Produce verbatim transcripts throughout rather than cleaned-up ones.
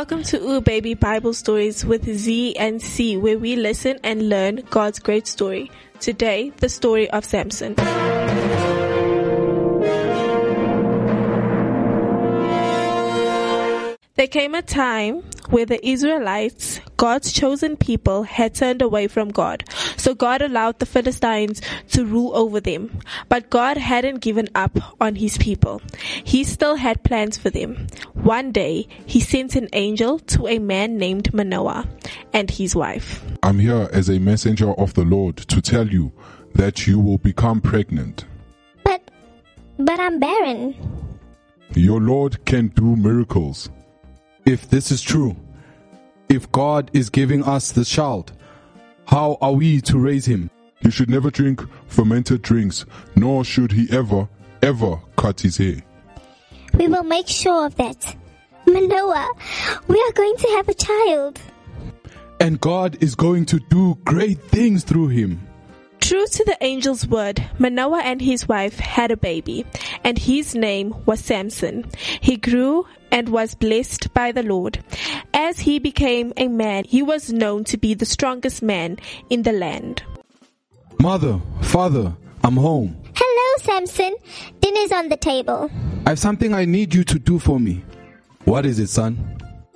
Welcome to Ooh Baby Bible Stories with Z and C, where we listen and learn God's great story. Today, the story of Samson. There came a time where the Israelites, God's chosen people, had turned away from God. So God allowed the Philistines to rule over them. But God hadn't given up on his people. He still had plans for them. One day, he sent an angel to a man named Manoah and his wife. I'm here as a messenger of the Lord to tell you that you will become pregnant. But, but I'm barren. Your Lord can do miracles. If this is true, if God is giving us this child, how are we to raise him? He should never drink fermented drinks, nor should he ever, ever cut his hair. We will make sure of that. Manoah, we are going to have a child. And God is going to do great things through him. True to the angel's word, Manoah and his wife had a baby, and his name was Samson. He grew and was blessed by the Lord. As he became a man, he was known to be the strongest man in the land. Mother, father, I'm home. Hello, Samson. Dinner's on the table. I have something I need you to do for me. What is it, son?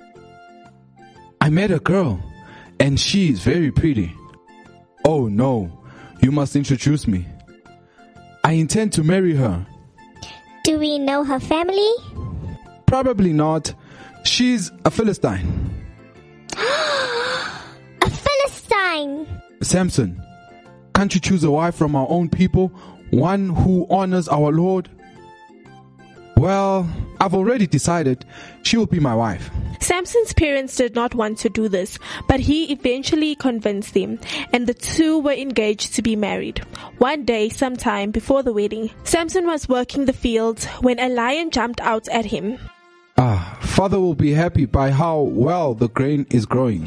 I met a girl, and she is very pretty. Oh no, you must introduce me. I intend to marry her. Do we know her family? Probably not. She's a Philistine. A Philistine! Samson, can't you choose a wife from our own people, one who honors our Lord? Well, I've already decided she will be my wife. Samson's parents did not want to do this, but he eventually convinced them, and the two were engaged to be married. One day, sometime before the wedding, Samson was working the fields when a lion jumped out at him. Ah, father will be happy by how well the grain is growing.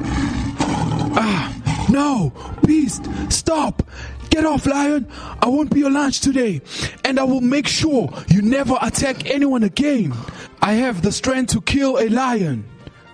Ah, no, beast, stop! Get off, lion! I won't be your lunch today, and I will make sure you never attack anyone again. I have the strength to kill a lion.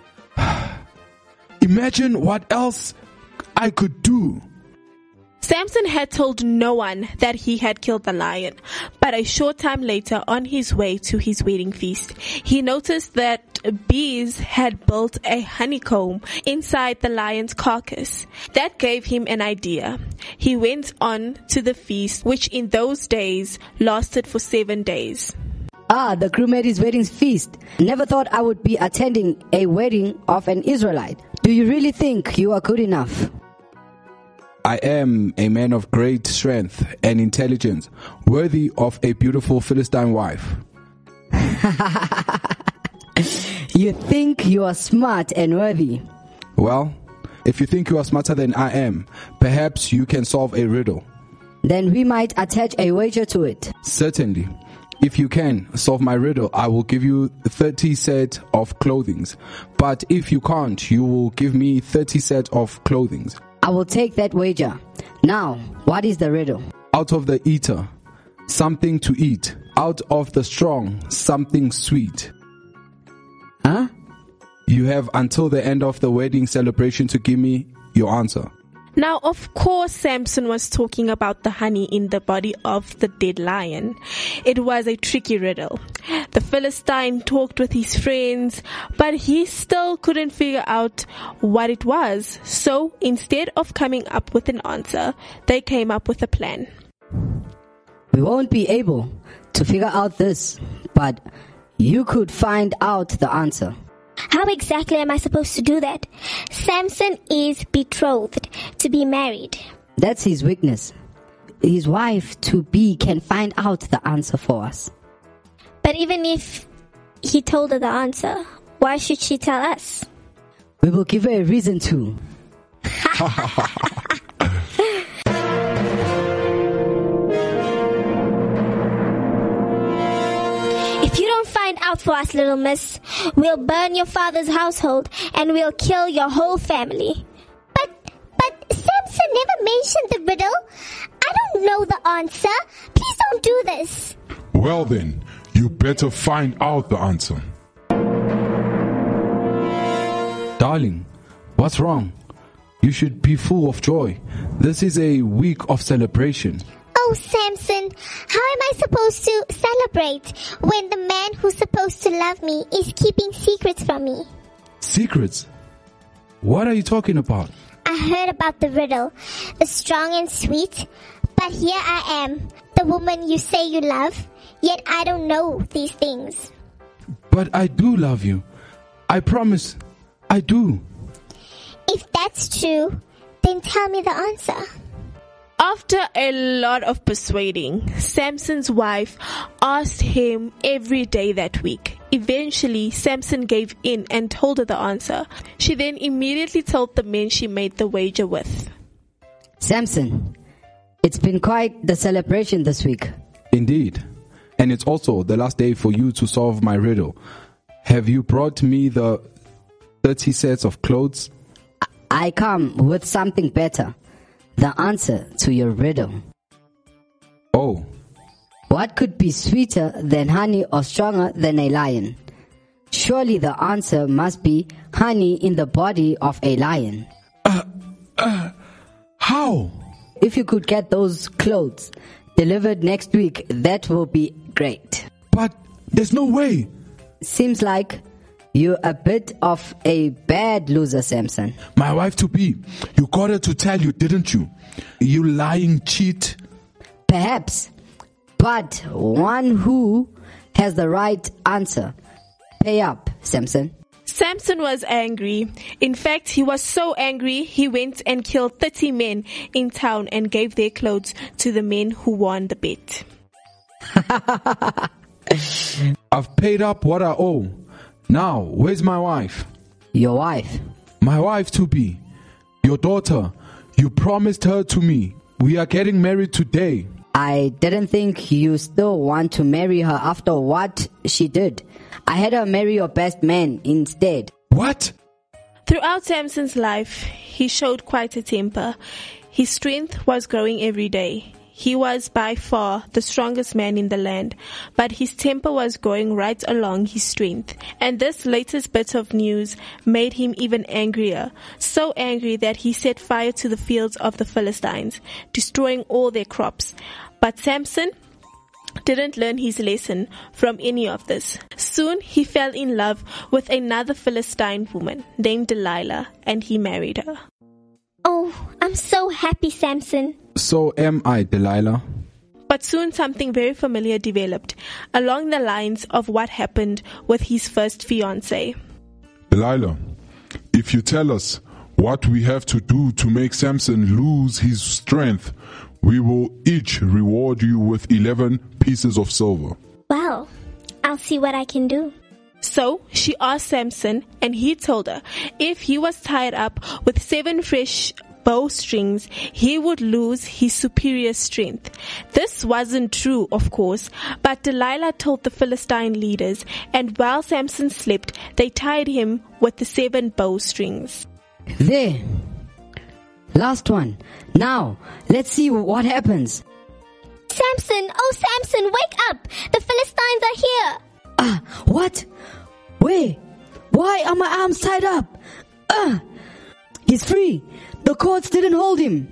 Imagine what else I could do. Samson had told no one that he had killed the lion, but a short time later, on his way to his wedding feast, he noticed that bees had built a honeycomb inside the lion's carcass. That gave him an idea. He went on to the feast, which in those days lasted for seven days. Ah, the groom at his wedding feast. Never thought I would be attending a wedding of an Israelite. Do you really think you are good enough? I am a man of great strength and intelligence, worthy of a beautiful Philistine wife. You think you are smart and worthy? Well, if you think you are smarter than I am, perhaps you can solve a riddle. Then we might attach a wager to it. Certainly. If you can solve my riddle, I will give you thirty sets of clothing. But if you can't, you will give me thirty sets of clothing. I will take that wager. Now, what is the riddle? Out of the eater, something to eat. Out of the strong, something sweet. Huh? You have until the end of the wedding celebration to give me your answer. Now, of course, Samson was talking about the honey in the body of the dead lion. It was a tricky riddle. The Philistine talked with his friends, but he still couldn't figure out what it was. So instead of coming up with an answer, they came up with a plan. We won't be able to figure out this, but you could find out the answer. How exactly am I supposed to do that? Samson is betrothed to be married. That's his weakness. His wife-to-be can find out the answer for us. But even if he told her the answer, why should she tell us? We will give her a reason to. If you don't find out for us, little miss, we'll burn your father's household and we'll kill your whole family. But, but Samson never mentioned the riddle. I don't know the answer. Please don't do this. Well then, you better find out the answer. Darling, what's wrong? You should be full of joy. This is a week of celebration. Oh, Samson, how am I supposed to celebrate when the man who's supposed to love me is keeping secrets from me? Secrets? What are you talking about? I heard about the riddle, the strong and sweet, but here I am, the woman you say you love, yet I don't know these things. But I do love you. I promise, I do. If that's true, then tell me the answer. After a lot of persuading, Samson's wife asked him every day that week. Eventually, Samson gave in and told her the answer. She then immediately told the men she made the wager with. Samson, it's been quite the celebration this week. Indeed. And it's also the last day for you to solve my riddle. Have you brought me the thirty sets of clothes? I come with something better. The answer to your riddle. Oh. What could be sweeter than honey or stronger than a lion? Surely the answer must be honey in the body of a lion. Uh, uh, how? If you could get those clothes delivered next week, that will be great. But there's no way. Seems like you're a bit of a bad loser, Samson. My wife to be, you got her to tell you, didn't you? You lying cheat. Perhaps, but one who has the right answer. Pay up, Samson. Samson was angry. In fact, he was so angry, he went and killed thirty men in town and gave their clothes to the men who won the bet. I've paid up what I owe. Now, where's my wife? Your wife? My wife to be. Your daughter. You promised her to me. We are getting married today. I didn't think you still want to marry her after what she did. I had her marry your best man instead. What? Throughout Samson's life, he showed quite a temper. His strength was growing every day. He was by far the strongest man in the land, but his temper was growing right along his strength. And this latest bit of news made him even angrier, so angry that he set fire to the fields of the Philistines, destroying all their crops. But Samson didn't learn his lesson from any of this. Soon he fell in love with another Philistine woman named Delilah, and he married her. Oh, I'm so happy, Samson. So am I, Delilah. But soon something very familiar developed, along the lines of what happened with his first fiancée. Delilah, if you tell us what we have to do to make Samson lose his strength, we will each reward you with eleven pieces of silver. Well, I'll see what I can do. So she asked Samson, and he told her if he was tied up with seven fresh bowstrings, he would lose his superior strength. This wasn't true, of course, but Delilah told the Philistine leaders, and while Samson slept, they tied him with the seven bowstrings. There. Last one. Now, let's see what happens. Samson, oh Samson, wake up! The Philistines are here! Ah, what? Wait, why are my arms tied up? Ah, he's free. The cords didn't hold him.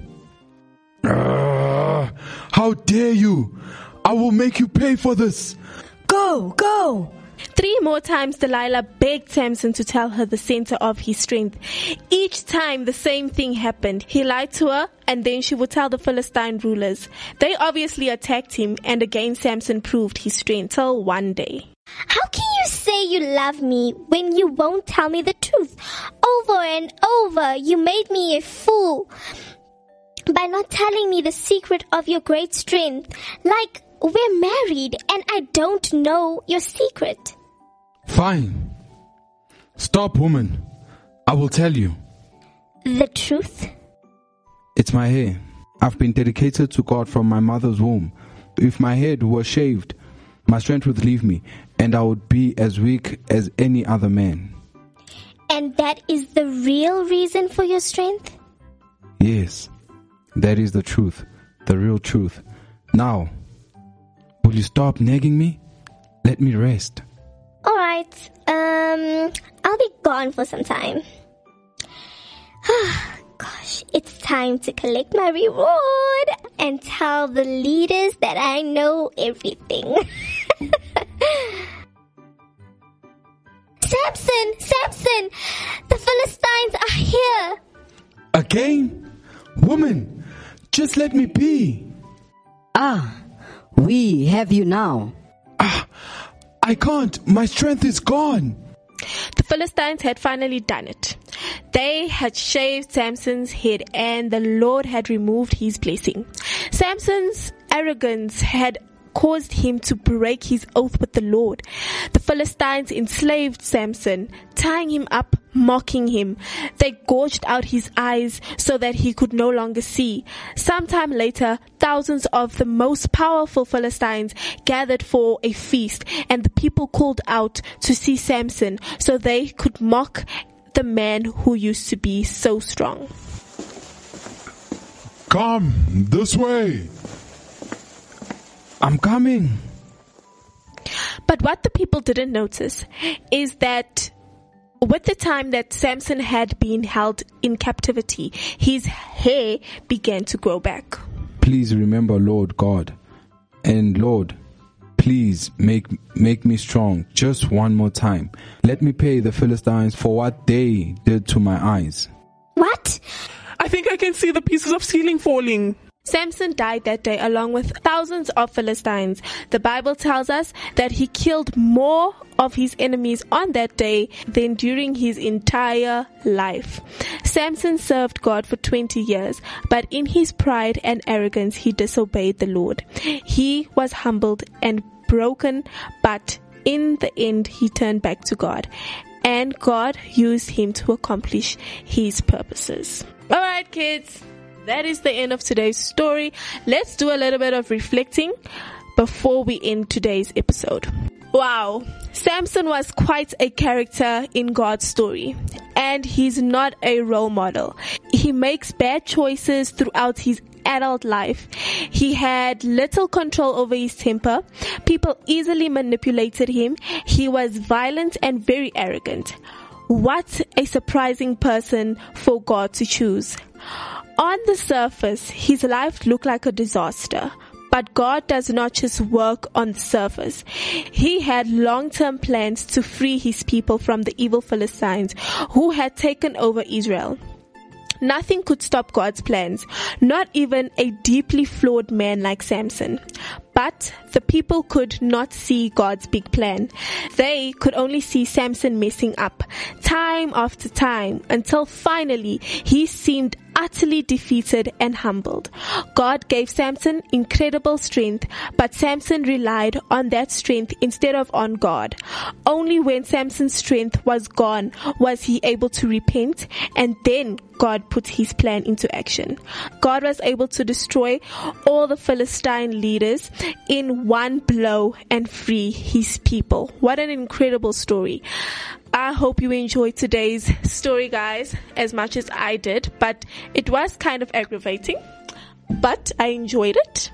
Uh, how dare you? I will make you pay for this. Go, go. Three more times Delilah begged Samson to tell her the center of his strength. Each time the same thing happened. He lied to her, and then she would tell the Philistine rulers. They obviously attacked him, and again Samson proved his strength till one day. How can you say you love me when you won't tell me the truth? Over and over, you made me a fool by not telling me the secret of your great strength. Like, we're married and I don't know your secret. Fine. Stop, woman. I will tell you. The truth? It's my hair. I've been dedicated to God from my mother's womb. If my head were shaved, my strength would leave me, and I would be as weak as any other man. And that is the real reason for your strength? Yes, that is the truth, the real truth. Now, will you stop nagging me? Let me rest. Alright, um, I'll be gone for some time. Gosh, it's time to collect my reward and tell the leaders that I know everything. Samson! Samson! The Philistines are here! Again? Woman, just let me be. Ah, we have you now. Ah, I can't. My strength is gone. The Philistines had finally done it. They had shaved Samson's head and the Lord had removed his blessing. Samson's arrogance had caused him to break his oath with the Lord. The Philistines enslaved Samson, tying him up, mocking him. They gouged out his eyes so that he could no longer see. Sometime later, thousands of the most powerful Philistines gathered for a feast, and the people called out to see Samson so they could mock the man who used to be so strong. Come this way. I'm coming. But what the people didn't notice is that with the time that Samson had been held in captivity, his hair began to grow back. Please remember, Lord God. And Lord, please make make me strong just one more time. Let me pay the Philistines for what they did to my eyes. What? I think I can see the pieces of ceiling falling. Samson died that day along with thousands of Philistines. The Bible tells us that he killed more of his enemies on that day than during his entire life. Samson served God for twenty years, but in his pride and arrogance, he disobeyed the Lord. He was humbled and broken, but in the end, he turned back to God, and God used him to accomplish his purposes. All right, kids. That is the end of today's story. Let's do a little bit of reflecting before we end today's episode. Wow, Samson was quite a character in God's story, and he's not a role model. He makes bad choices throughout his adult life. He had little control over his temper. People easily manipulated him. He was violent and very arrogant. What a surprising person for God to choose. On the surface, his life looked like a disaster, but God does not just work on the surface. He had long-term plans to free his people from the evil Philistines who had taken over Israel. Nothing could stop God's plans, not even a deeply flawed man like Samson. But the people could not see God's big plan. They could only see Samson messing up time after time until finally he seemed utterly defeated and humbled. God gave Samson incredible strength, but Samson relied on that strength instead of on God. Only when Samson's strength was gone was he able to repent, and then God put his plan into action. God was able to destroy all the Philistine leaders in one blow and free his people. What an incredible story. I hope you enjoyed today's story, guys, as much as I did, but it was kind of aggravating, but I enjoyed it.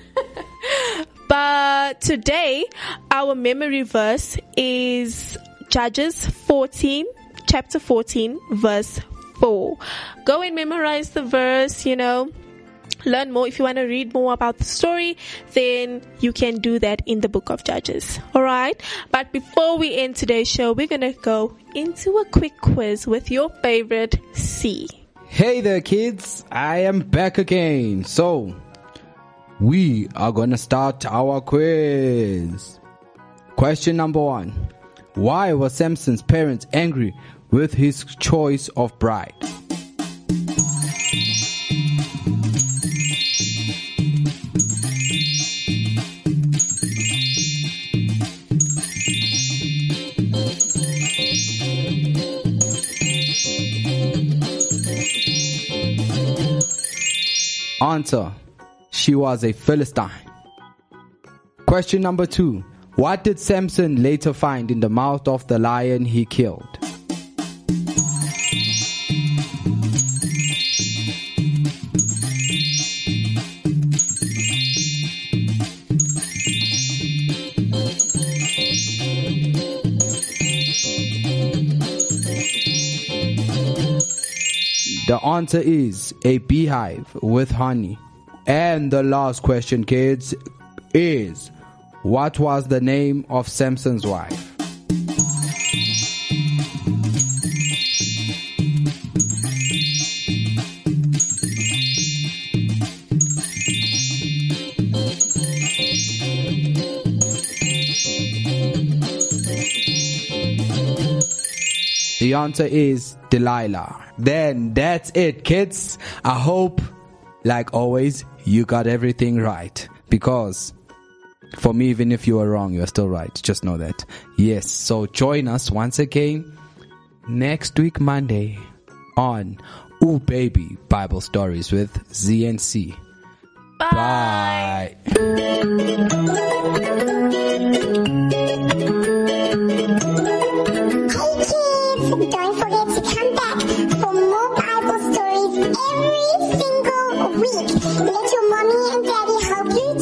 But today, our memory verse is Judges fourteen, chapter fourteen, verse four. Go and memorize the verse, you know. Learn more. If you want to read more about the story, then you can do that in the book of Judges. Alright? But before we end today's show, we're going to go into a quick quiz with your favorite C. Hey there, kids. I am back again. So, we are going to start our quiz. Question number one. Why were Samson's parents angry with his choice of bride? Answer. She was a Philistine. Question number two. What did Samson later find in the mouth of the lion he killed? The answer is a beehive with honey. And the last question, kids, is what was the name of Samson's wife? The answer is Delilah. Then that's it, kids. I hope, like always, you got everything right. Because for me, even if you are wrong, you are still right. Just know that. Yes, so join us once again next week, Monday, on Ooh Baby Bible Stories with Z N C. Bye. Don't forget to come back for more Bible stories every single week. Let your mommy and daddy help you